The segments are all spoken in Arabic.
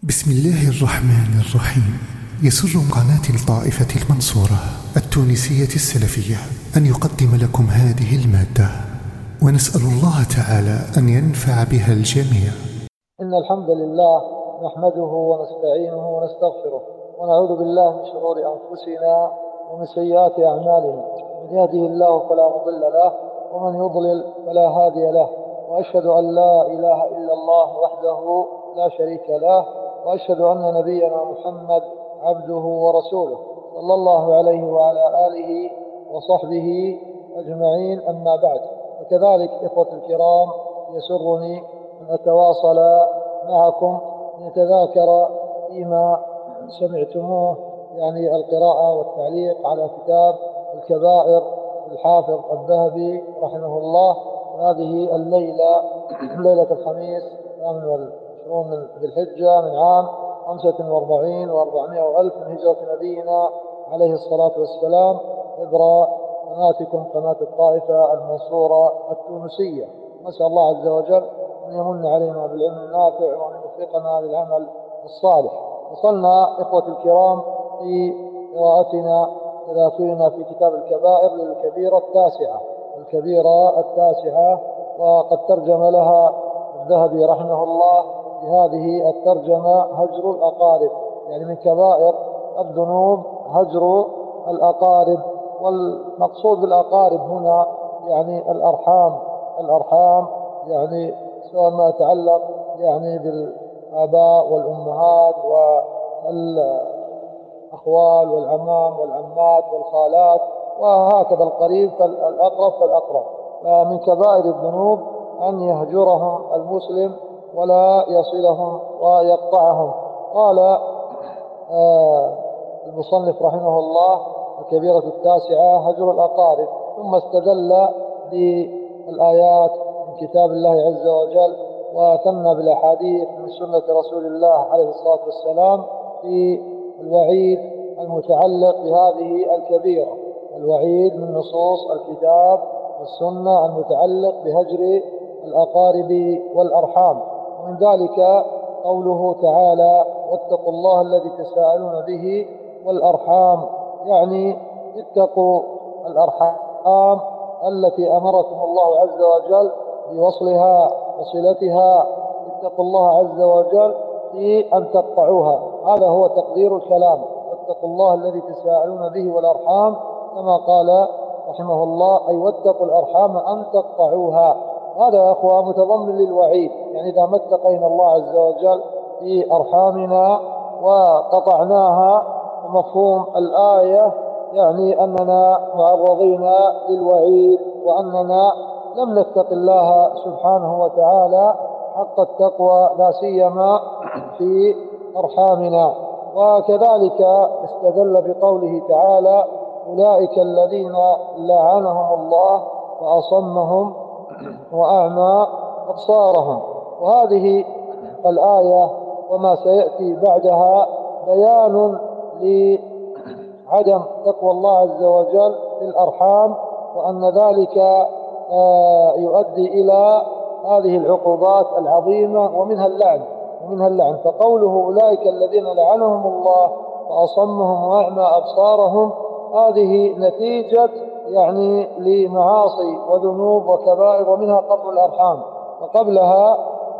بسم الله الرحمن الرحيم. يسر قناة الطائفة المنصورة التونسية السلفية أن يقدم لكم هذه المادة، ونسأل الله تعالى أن ينفع بها الجميع. إن الحمد لله نحمده ونستعينه ونستغفره ونعوذ بالله من شرور أنفسنا ومن سيئات أعمالنا. من يهده الله فلا مضل له ومن يضلل فلا هادي له، وأشهد أن لا إله إلا الله وحده لا شريك له، وأشهد أن نبينا محمد عبده ورسوله صلى الله عليه وعلى آله وصحبه أجمعين. أما بعد، وكذلك إخوة الكرام يسرني أن أتواصل معكم نتذاكر فيما سمعتموه، يعني القراءة والتعليق على كتاب الكبائر للحافظ الذهبي رحمه الله. هذه الليلة ليلة الخميس 28 من ذي الحجة من عام 45 و400 ألف من هجرة نبينا عليه الصلاة والسلام، عبر قناتكم قناة الطائفة المنصورة التونسية. نسأل الله عز وجل أن يمن علينا بالعلم النافع وأن يوفقنا للعمل الصالح. وصلنا إخوة الكرام في قراءتنا تذاكرنا في كتاب الكبائر للكبيرة التاسعة، الكبيرة التاسعة، وقد ترجم لها الذهبي رحمه الله بهذه الترجمة: هجر الأقارب. يعني من كبائر الذنوب هجر الأقارب، والمقصود بالأقارب هنا يعني الأرحام، يعني سواء ما يتعلق يعني بالآباء والأمهات والأخوال والعمام والعمات والخالات، وهكذا القريب فالأقرب فالأقرب. فمن كبائر الذنوب أن يهجرهم المسلم ولا يصلهم ويقطعهم. قال المصنف رحمه الله: الكبيرة التاسعة هجر الأقارب. ثم استدل بالآيات من كتاب الله عز وجل، وثنى بالأحاديث من سنة رسول الله عليه الصلاة والسلام في الوعيد المتعلق بهذه الكبيرة، الوعيد من نصوص الكتاب والسنة المتعلق بهجر الأقارب والأرحام. ومن ذلك قوله تعالى: واتقوا الله الذي تساءلون به والأرحام، يعني اتقوا الأرحام التي أمركم الله عز وجل بوصلها وصلتها. اتقوا الله عز وجل في أن تقطعوها، هذا هو تقدير الكلام. واتقوا الله الذي تساءلون به والأرحام، كما قال رحمه الله: أي واتقوا الأرحام أن تقطعوها. هذا يا أخوة متضمن للوعيد، يعني إذا ما اتقينا الله عز وجل في أرحامنا وقطعناها، ومفهوم الآية يعني أننا معرضين للوعيد، وأننا لم نتق الله سبحانه وتعالى حق التقوى، لا سيما في أرحامنا. وكذلك استدل بقوله تعالى: أولئك الذين لعنهم الله وأصمهم وأعمى أبصارهم. وهذه الآية وما سيأتي بعدها بيان لعدم تقوى الله عز وجل في الأرحام، وأن ذلك يؤدي إلى هذه العقوبات العظيمة، ومنها اللعن. فقوله أولئك الذين لعنهم الله وأصمهم وأعمى أبصارهم، هذه نتيجة يعني لمعاصي وذنوب وكبائر، ومنها قطع الأرحام، وقبلها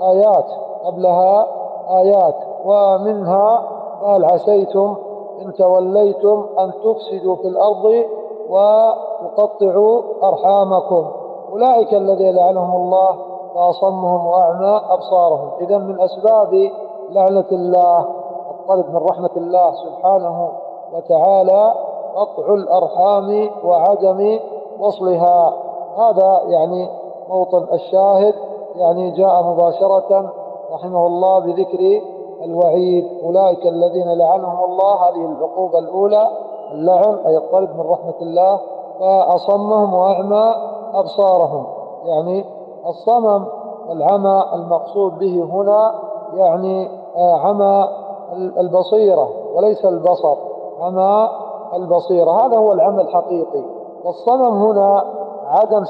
آيات ومنها: قال عسيتم إن توليتم أن تفسدوا في الأرض وتقطعوا أرحامكم. أولئك الذين لعنهم الله وأصمهم وأعمى أبصارهم. إذن من أسباب لعنة الله الطرد من رحمة الله سبحانه وتعالى قطع الأرحام وعدم وصلها. هذا يعني موطن الشاهد، يعني جاء مباشرة رحمه الله بذكر الوعيد: أولئك الذين لعنهم الله، هذه العقوبة الأولى اللعن أي الطرد من رحمة الله، وأصمهم وأعمى أبصارهم. يعني الصمم والعمى المقصود به هنا يعني عمى البصيرة وليس البصر، عمى البصيرة، هذا هو العمى الحقيقي. والصمم هنا عدم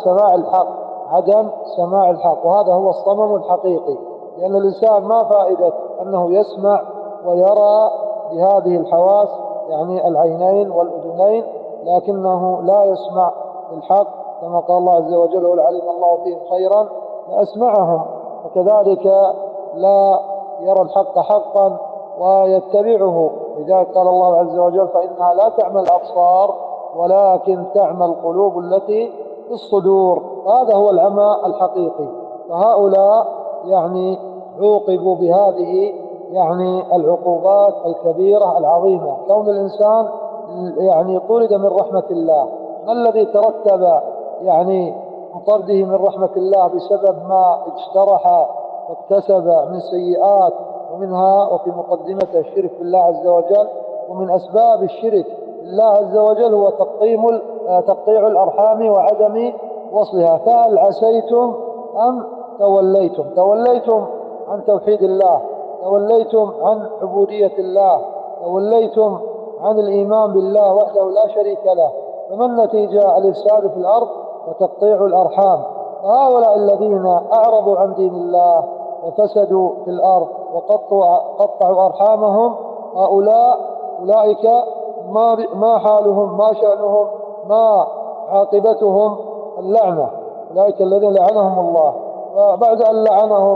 سماع الحق، وهذا هو الصمم الحقيقي. لأن الإنسان ما فائدة أنه يسمع ويرى بهذه الحواس يعني العينين والأذنين، لكنه لا يسمع بالحق، كما قال الله عز وجل: ولو علم الله فيهم خيرا لأسمعهم. وكذلك لا يرى الحق حقا ويتبعه، لذلك قال الله عز وجل: فإنها لا تعمى الأبصار ولكن تعمى القلوب التي في الصدور. هذا هو العمى الحقيقي. فهؤلاء يعني عوقبوا بهذه يعني العقوبات الكبيرة العظيمة. كون الإنسان يعني طرد من رحمة الله، ما الذي ترتب يعني من طرده من رحمة الله بسبب ما اجترح واكتسب من سيئات، ومنها وفي مقدمته الشرك بالله عز وجل. ومن أسباب الشرك بالله عز وجل هو تقطيع الأرحام وعدم وصلها. فهل عسيتم أم توليتم عن توحيد الله، توليتم عن عبودية الله، توليتم عن الإيمان بالله وحده لا شريك له. فما النتيجة؟ الإفساد في الأرض وتقطيع الأرحام. فهؤلاء الذين أعرضوا عن دين الله وفسدوا في الأرض وقطعوا أرحامهم، أولئك ما حالهم، ما شأنهم، ما عاقبتهم؟ اللعنة. أولئك الذين لعنهم الله، وبعد أن لعنهم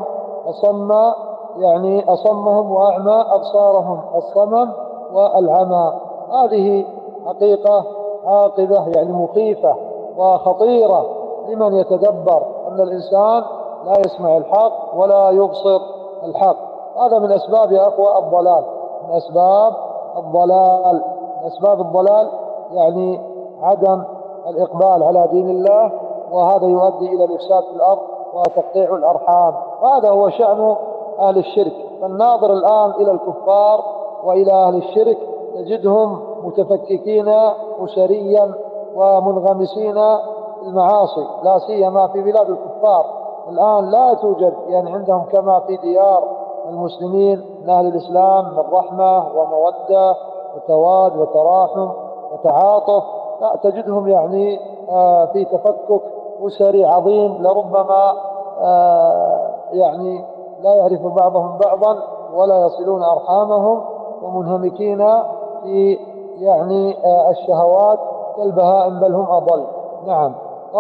أصمهم وأعمى أبصارهم، الصمم والعمى. هذه حقيقة عاقبة يعني مخيفة وخطيرة لمن يتدبر أن الإنسان لا يسمع الحق ولا يبصر الحق. هذا من أسباب يا أخوة الضلال، من أسباب الضلال يعني عدم الإقبال على دين الله، وهذا يؤدي إلى الإفساد في الأرض وتقطيع الأرحام. هذا هو شأن أهل الشرك. فالناظر الآن إلى الكفار وإلى أهل الشرك تجدهم متفككين أسريا ومنغمسين في المعاصي، لا سيما في بلاد الكفار. الآن لا توجد يعني عندهم كما في ديار المسلمين من أهل الإسلام من رحمة ومودة وتواد وتراحم وتعاطف. لا، تجدهم يعني في تفكك أسري عظيم، لربما يعني لا يعرف بعضهم بعضا ولا يصلون أرحامهم، ومنهمكين في يعني الشهوات كالبهائم، بل هم أضل. نعم.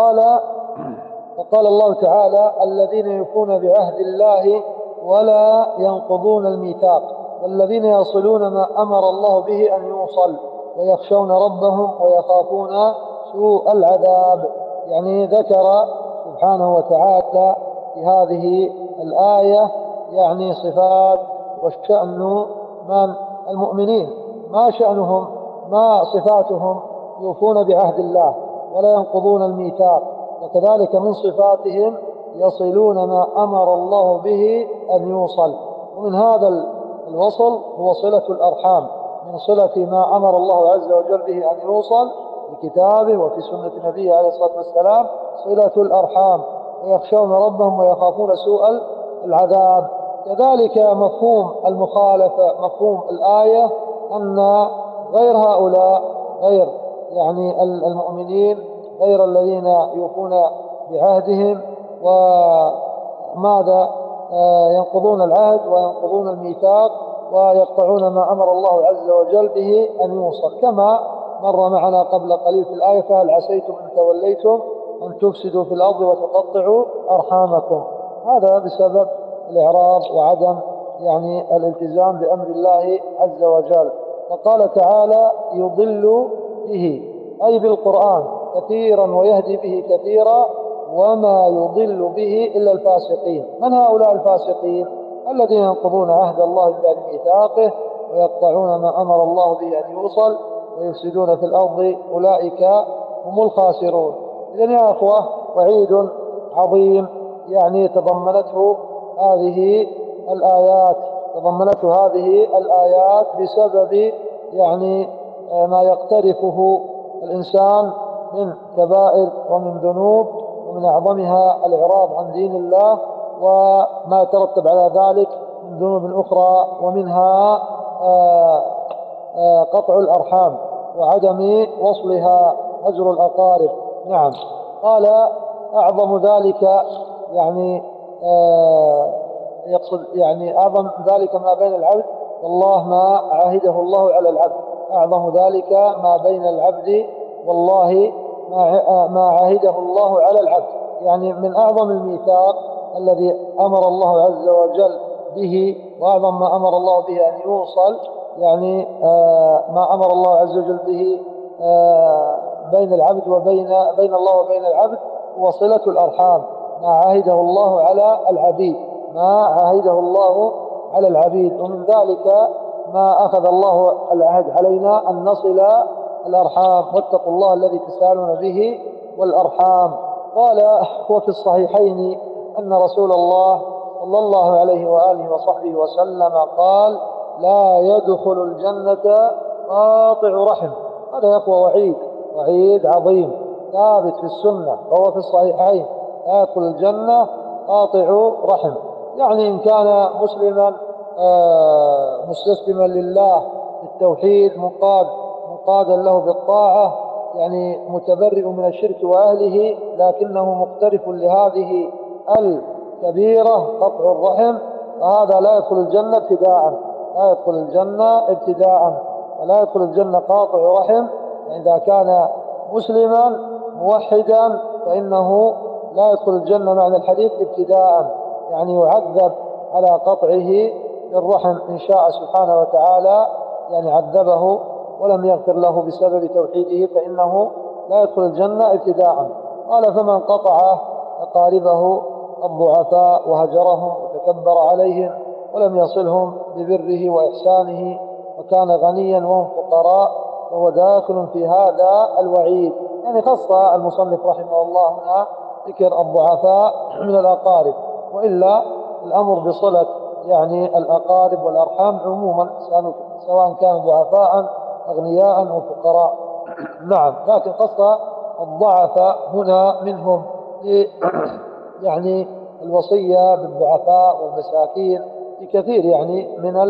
فقال الله تعالى: الذين يوفون بعهد الله ولا ينقضون الميثاق، والذين يصلون ما أمر الله به أن يوصل، ويخشون ربهم ويخافون سوء العذاب. يعني ذكر سبحانه وتعالى في هذه الآية يعني صفات وشأن من المؤمنين، ما شأنهم، ما صفاتهم: يوفون بعهد الله ولا ينقضون الميثاق. وكذلك من صفاتهم يصلون ما أمر الله به أن يوصل. ومن هذا الوصل هو صلة الأرحام، من صلة ما أمر الله عز وجل به أن يوصل في كتابه وفي سنة نبيه عليه الصلاة والسلام صلة الأرحام. ويخشون ربهم ويخافون سوء العذاب. كذلك مفهوم المخالفة، مفهوم الآية أن غير هؤلاء، غير يعني المؤمنين، غير الذين يوفون بعهدهم وماذا ينقضون العهد وينقضون الميثاق ويقطعون ما أمر الله عز وجل به أن يوصل، كما مر معنا قبل قليل في الآية: فهل عسيتم إن توليتم أن تفسدوا في الأرض وتقطعوا أرحامكم. هذا بسبب الإعراض وعدم يعني الالتزام بأمر الله عز وجل. فقال تعالى: يضل به، أي بالقرآن، كثيرا ويهدي به كثيرا، وما يضل به إلا الفاسقين. من هؤلاء الفاسقين؟ الذين ينقضون عهد الله بعد ميثاقه ويقطعون ما أمر الله به أن يوصل ويفسدون في الأرض، أولئك هم الخاسرون. إذن يا أخوة، وعيد عظيم يعني تضمنته هذه الآيات بسبب يعني ما يقترفه الإنسان من كبائر ومن ذنوب، ومن أعظمها الإعراض عن دين الله، وما يترتب على ذلك من ذنوب أخرى، ومنها قطع الأرحام وعدم وصلها، هجر الأقارب. نعم. قال: أعظم ذلك يعني يقصد يعني أعظم ذلك ما بين العبد والله ما عهده الله على العبد، أعظم ذلك ما بين العبد والله ما عهده الله على العبد، يعني من أعظم الميثاق الذي أمر الله عز وجل به، وأعظم ما أمر الله به أن يوصل، يعني ما أمر الله عز وجل به بين العبد بين الله وبين العبد، وصلة الأرحام. ما عهده الله على العبيد، ما عهده الله على العبيد، ومن ذلك ما أخذ الله العهد علينا أن نصل الأرحام، واتقوا الله الذي تسألون به والأرحام. قال وفي الصحيحين أن رسول الله صلى الله عليه وآله وصحبه وسلم قال: لا يدخل الجنة قاطع رحم. هذا يقوى وعيد عظيم ثابت في السنة وهو في الصحيحين: لا يدخل الجنة قاطع رحم. يعني إن كان مسلما مستسلما لله بالتوحيد منقادا له بالطاعة، يعني متبرئ من الشرك وأهله، لكنه مقترف لهذه الكبيرة قطع الرحم، فهذا لا يدخل الجنة ابتداء، لا يدخل الجنة ابتداء، ولا يدخل الجنة قاطع رحم. إذا كان مسلما موحدا فإنه لا يدخل الجنة معنى الحديث ابتداء، يعني يعذب على قطعه للرحم، إن شاء سبحانه وتعالى يعني عذبه ولم يغفر له بسبب توحيده، فإنه لا يدخل الجنة ابتداء. قال: فمن قطع أقاربه الضعفاء وهجرهم وتكبر عليهم ولم يصلهم ببره وإحسانه وكان غنيا وهم فقراء فهو داخل في هذا الوعيد. يعني خص المصنف رحمه الله هنا ذكر الضعفاء من الأقارب، وإلا الأمر بصلة يعني الأقارب والأرحام عموما، سواء كانوا ضعفاء أغنياء أو فقراء. نعم، لكن خص الضعفاء هنا منهم يعني الوصية بالضعفاء والمساكين في كثير يعني من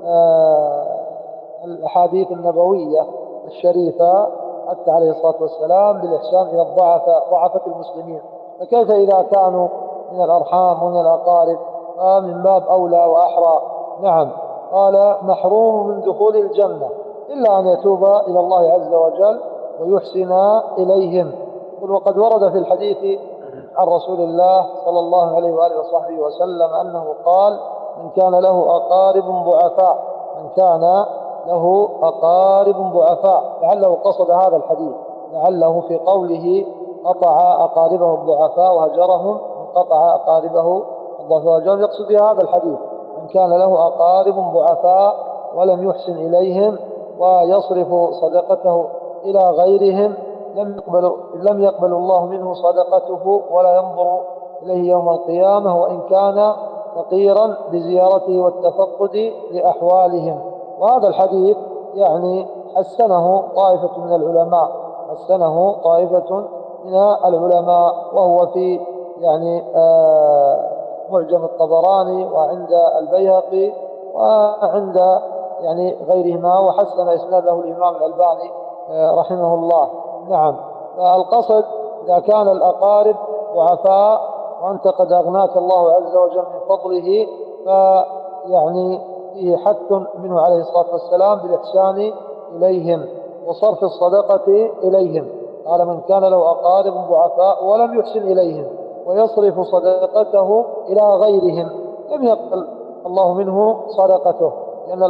الأحاديث النبوية الشريفة، حتى عليه الصلاة والسلام بالإحسان إلى ضعفة المسلمين. فكيف إذا كانوا من الأرحام ومن الأقارب؟ فمن باب أولى وأحرى. نعم. قال: محروم من دخول الجنة إلا أن يتوب إلى الله عز وجل ويحسن إليهم. وقد ورد في الحديث عن رسول الله صلى الله عليه وآله وصحبه وسلم أنه قال: من كان له أقارب ضعفاء، من كان له أقارب ضعفاء، لعله قصد هذا الحديث، لعله في قوله قطع أقاربه الضعفاء وهجرهم، قطع أقاربه الضعفاء وهجرهم، يقصد بهذا الحديث: من كان له أقارب ضعفاء ولم يحسن إليهم ويصرف صدقته إلى غيرهم لم يقبل الله منه صدقته ولا ينظر إليه يوم القيامة، وإن كان فقيرا، بزيارته والتفقد لأحوالهم. وهذا الحديث يعني حسنه طائفة من العلماء، حسنه طائفة من العلماء، وهو في يعني معجم الطبراني وعند البيهقي وعند يعني غيرهما، وحسن إسناده الإمام الألباني رحمه الله. نعم. فالقصد إذا كان الأقارب ضعفاء وأنت قد أغناك الله عز وجل من فضله، فيعني فيه حث منه عليه الصلاة والسلام بالإحسان إليهم وصرف الصدقة إليهم. قال: من كان له أقارب ضعفاء ولم يحسن إليهم ويصرف صدقته إلى غيرهم لم يقبل الله منه صدقته، لأن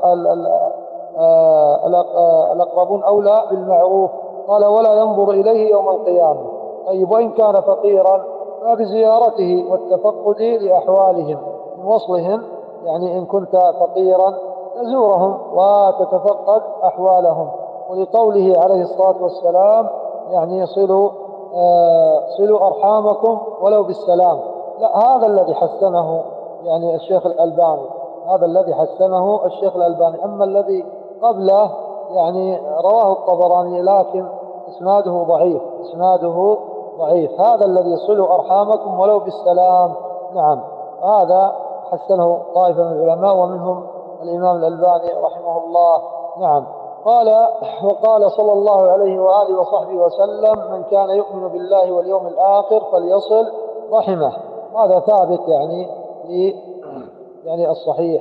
الأقربون أولى بالمعروف. قال: ولا ينظر إليه يوم القيامة. طيب، وإن كان فقيرا فبزيارته والتفقد لأحوالهم، من وصلهم، يعني إن كنت فقيرا تزورهم وتتفقد أحوالهم. ولقوله عليه الصلاة والسلام: يعني صلوا أرحامكم ولو بالسلام. لا، هذا الذي حسنه يعني الشيخ الألباني، هذا الذي حسنه الشيخ الألباني. أما الذي قبله يعني رواه الطبراني لكن إسناده ضعيف، إسناده ضعيف. هذا الذي صلوا أرحامكم ولو بالسلام. نعم، هذا حسنه طائفة من العلماء ومنهم الإمام الألباني رحمه الله. نعم. وقال صلى الله عليه وآله وصحبه وسلم: من كان يؤمن بالله واليوم الآخر فليصل رحمه. هذا ثابت يعني في يعني الصحيح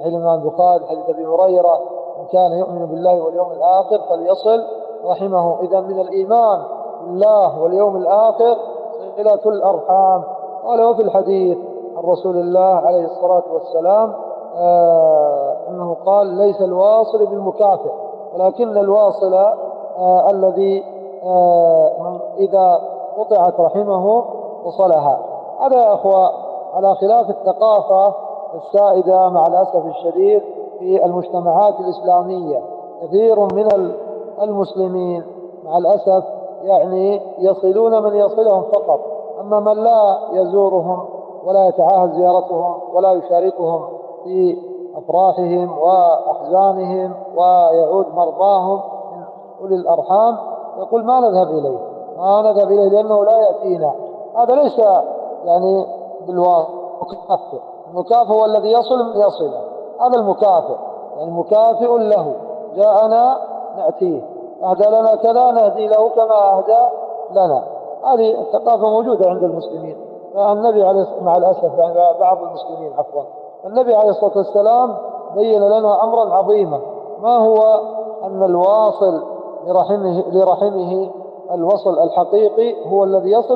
صحيح الإمام البخاري حديث أبي هريرة: إن كان يؤمن بالله واليوم الآخر فليصل رحمه. إذا من الإيمان بالله واليوم الآخر صلة الأرحام. قال وفي الحديث عن رسول الله عليه الصلاة والسلام أنه قال: ليس الواصل بالمكافئ، ولكن الواصل الذي إذا قطعت رحمه وصلها. هذا يا أخوة على خلاف الثقافة السائدة مع الأسف الشديد في المجتمعات الإسلامية. كثير من المسلمين مع الأسف يعني يصلون من يصلهم فقط، أما من لا يزورهم ولا يتعاهد زيارتهم ولا يشاركهم في أفراحهم وأحزانهم ويعود مرضاهم من أولي الأرحام يقول: ما نذهب إليه لأنه لا يأتينا. هذا ليس يعني بالمكافئ. المكافئ هو الذي يصل من يصله، هذا المكافئ، يعني مكافئ له، جاءنا نأتيه، أهدى لنا كذا نهدي له كما أهدى لنا. هذه الثقافة موجودة عند المسلمين. فالنبي مع الأسف يعني بعض المسلمين النبي عليه الصلاة والسلام بين لنا أمرا عظيما. ما هو؟ أن الواصل لرحمه الوصل الحقيقي هو الذي يصل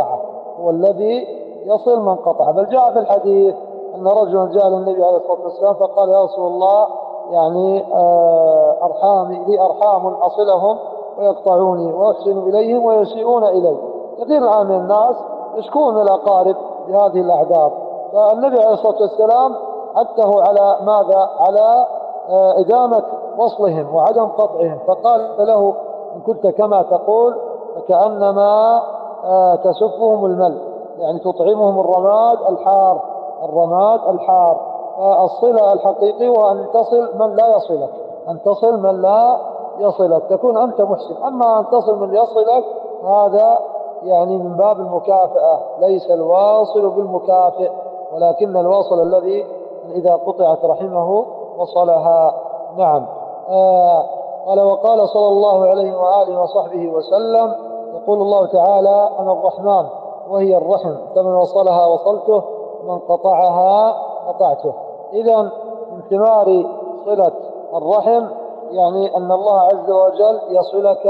من قطعه. بل جاء في الحديث أن رجلا جاء للنبي عليه الصلاة والسلام فقال: يا رسول الله، يعني لي أرحام أصلهم ويقطعوني وأحسن إليهم ويسيئون إلي. كثير الآن من الناس يشكون الأقارب بهذه الأعداد. فالنبي عليه الصلاة والسلام حثه على ماذا؟ على إدامة وصلهم وعدم قطعهم. فقال له: إن كنت كما تقول فكأنما تسفهم المل، يعني تطعمهم الرماد الحار. فالصلة الحقيقي هو أن تصل من لا يصلك، تكون أنت محسن. أما أن تصل من يصلك هذا يعني من باب المكافأة. ليس الواصل بالمكافئ، ولكن الواصل الذي إذا قطعت رحمه وصلها. نعم. قال: وقال صلى الله عليه وآله وصحبه وسلم: يقول الله تعالى: أنا الرحمن وهي الرحم، فمن وصلها وصلته ومن قطعها قطعته. إذا من ثمار صلة الرحم يعني أن الله عز وجل يصلك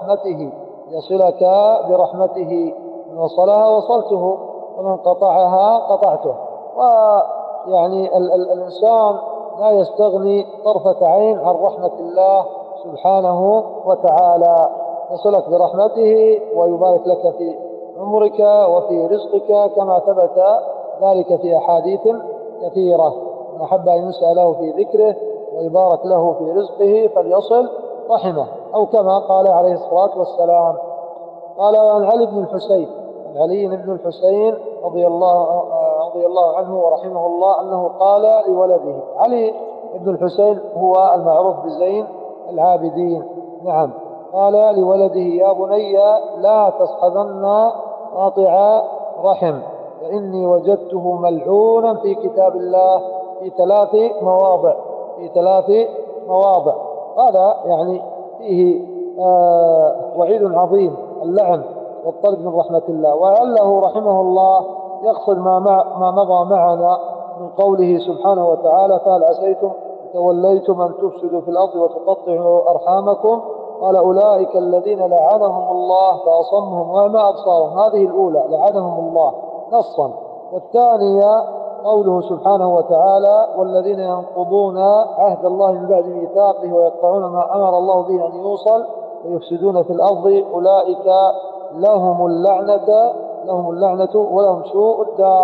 برحمته. من وصلها وصلته ومن قطعها قطعته. ويعني الإنسان لا يستغني طرفة عين عن رحمة الله سبحانه وتعالى. يصلك برحمته ويبارك لك في عمرك وفي رزقك، كما ثبت ذلك في أحاديث كثيرة. من أحب أن يسأله في ذكره ويبارك له في رزقه فليصل رحمه، أو كما قال عليه الصلاة والسلام. قال: عن علي بن الحسين رضي الله عنه ورحمه الله أنه قال لولده. علي بن الحسين هو المعروف بزين العابدين. نعم. قال لولده: يا بني لا تصحبن قاطع رحم، فإني وجدته ملعونا في كتاب الله في ثلاث مواضع. هذا يعني فيه وعيد عظيم، اللعن والطرد من رحمة الله. ولعله رحمه الله يقصد ما مضى معنا من قوله سبحانه وتعالى: فهل عسيتم توليتم أن تفسدوا في الأرض وتقطعوا أرحامكم؟ قال: أولئك الذين لعنهم الله فأصمهم وما أبصارهم. هذه الأولى لعنهم الله نصا. والثانية قوله سبحانه وتعالى: والذين ينقضون عهد الله من بعد ميثاقه ويقطعون ما أمر الله به أن يوصل ويفسدون في الأرض أولئك لهم اللعنة ولهم سوء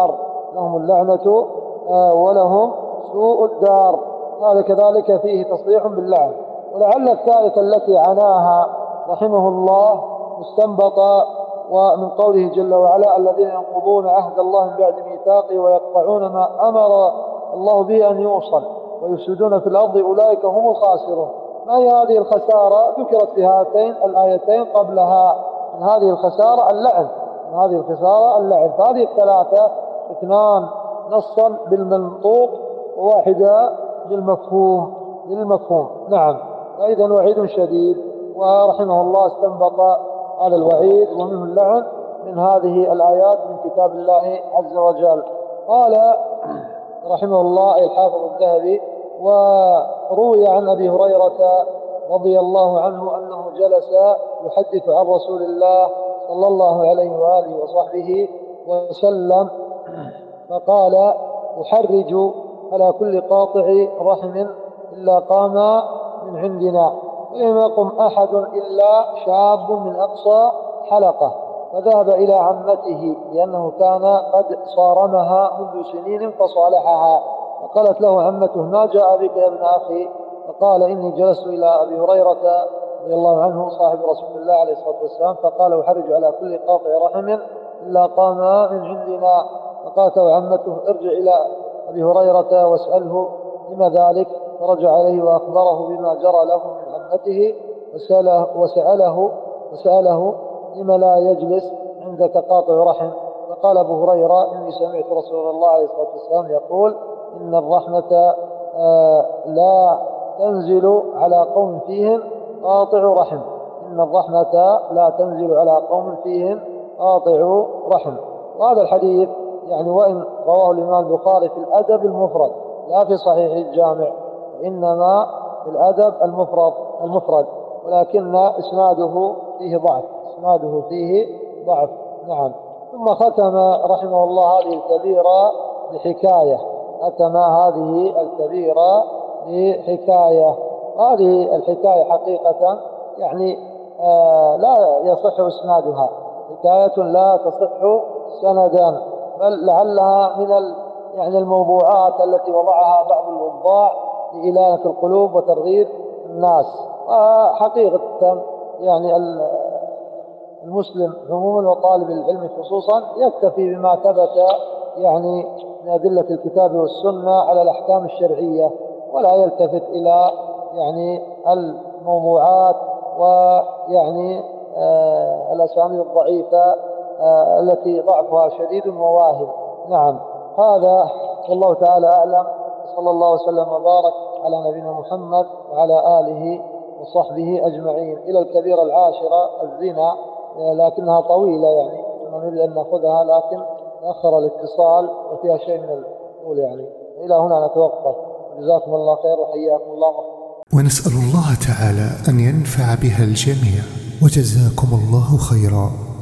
الدار. هذا كذلك فيه تصريح باللعن. ولعل الثالثة التي عناها رحمه الله مستنبطة ومن قوله جل وعلا: الذين ينقضون عهد الله من بعد ميثاقه ويقطعون ما أمر الله به أن يوصل ويفسدون في الأرض أولئك هم الخاسرون. ما هي هذه الخسارة؟ ذكرت في هاتين الآيتين قبلها. من هذه الخسارة اللعن. فهذه الثلاثة: اثنان نصا بالمنطوق وواحدة بالمفهوم. نعم. فإذا وعيد شديد، ورحمه الله استنبط هذا الوعيد ومنه اللعن من هذه الآيات من كتاب الله عز وجل. قال رحمه الله أي الحافظ الذهبي. وروي عن أبي هريرة رضي الله عنه أنه جلس يحدث عن رسول الله صلى الله عليه وآله وصحبه وسلم فقال: أحرج على كل قاطع رحم إلا قام من عندنا، ولم يقم أحد إلا شاب من أقصى حلقة، فذهب إلى عمته لأنه كان قد صارمها منذ سنين فصالحها، فقالت له عمته: ما جاء بك يا ابن أخي؟ فقال: إني جلست إلى أبي هريرة رضي الله عنه صاحب رسول الله عليه الصلاة والسلام فقال: أحرج على كل قاطع رحم إلا قام من عندنا. فقالت له عمته: ارجع إلى أبي هريرة واسأله لما ذلك. فرجع إليه وأخبره بما جرى له من عمته وسأله لما لا يجلس عندك قاطع رحم. فقال أبو هريرة: إني سمعت رسول الله عليه الصلاة والسلام يقول: إن الرحمة لا تنزل على قوم فيهم قاطع رحم. إن الرحمة لا تنزل على قوم فيهم قاطع رحم. وهذا الحديث يعني وإن رواه الإمام البخاري في الأدب المفرد لا في صحيح الجامع، وإنما في الأدب المفرد، ولكن إسناده فيه ضعف. نعم. ثم ختم رحمه الله هذه الكبيرة بحكاية. هذه الحكاية حقيقة يعني لا يصح إسنادها، حكاية لا تصح سندا، بل لعلها من يعني الموضوعات التي وضعها بعض الوضاع لإلانة القلوب وترغيب الناس. وحقيقة يعني المسلم عموما وطالب العلم خصوصا يكتفي بما ثبت يعني من أدلة الكتاب والسنة على الأحكام الشرعية، ولا يلتفت إلى يعني الموضوعات ويعني الأسانيد الضعيفة التي ضعفها شديد وواهن. نعم. هذا والله تعالى أعلم، صلى الله وسلم وبارك على نبينا محمد وعلى آله وصحبه أجمعين. إلى الكبيرة العاشرة الزنا، لكنها طويلة يعني نريد أن نأخذها، لكن تأخر الاتصال وفيها شيء من الطول يعني. إلى هنا نتوقف. جزاكم الله خير وحياكم الله. ونسأل الله تعالى أن ينفع بها الجميع، وجزاكم الله خيرا.